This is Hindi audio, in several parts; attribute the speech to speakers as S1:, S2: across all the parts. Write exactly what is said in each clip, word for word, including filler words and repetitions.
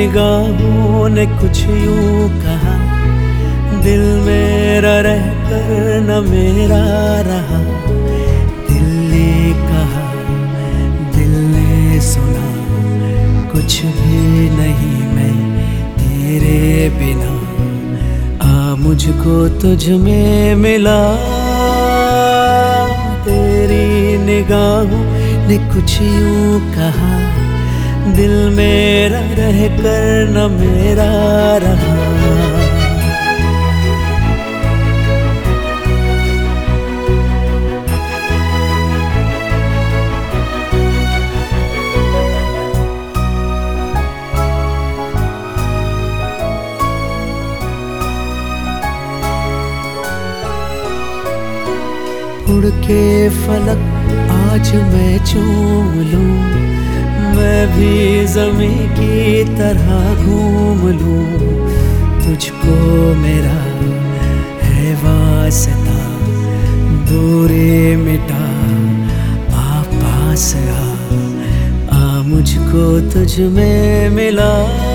S1: निगाहों ने कुछ यूं कहा, दिल मेरा रहकर न मेरा रहा। दिल ने कहा, दिल ने सुना, कुछ भी नहीं मैं तेरे बिना। आ मुझको तुझ में मिला, तेरी निगाहों ने कुछ यूं कहा, दिल मेरा रहकर न मेरा रहा। उड़ के फलक आज मैं चूम लूं, मैं भी ज़मीं की तरह घूम लूं। तुझको मेरा है वास्ता, दूरी मिटा आ पास आ। आ मुझको तुझ में मिला,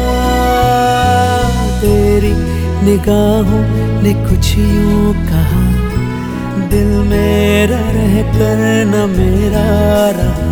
S1: तेरी निगाहों ने कुछ यूं कहा, दिल मेरा रहकर न मेरा रहा।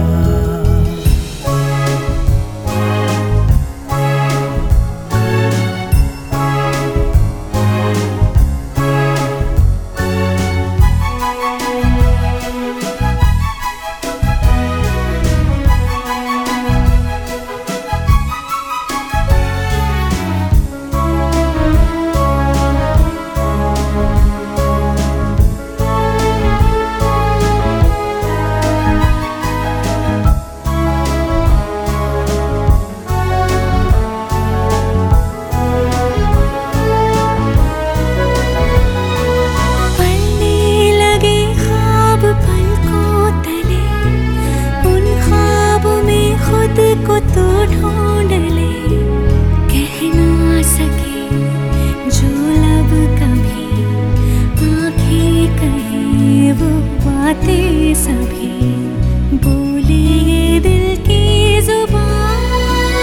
S2: को तो ढूंढ ले, कह ना सके जो लब कभी, आँखें कहे वो बातें सभी, बोले ये दिल की जुबान।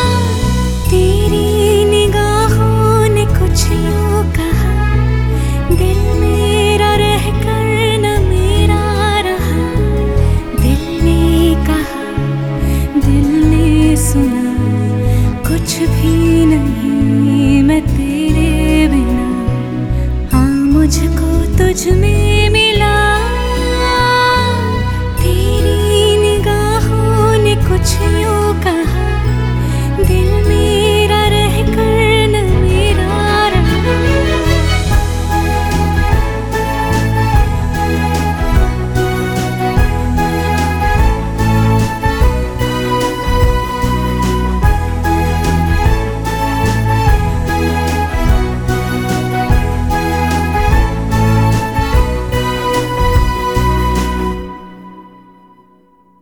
S2: तेरी निगाहों ने कुछ यूं कहा, दिल मेरा रहकर न मेरा रहा। दिल ने कहा, दिल ने सुना, कुछ भी नहीं मैं तेरे बिना। हाँ मुझको तुझ में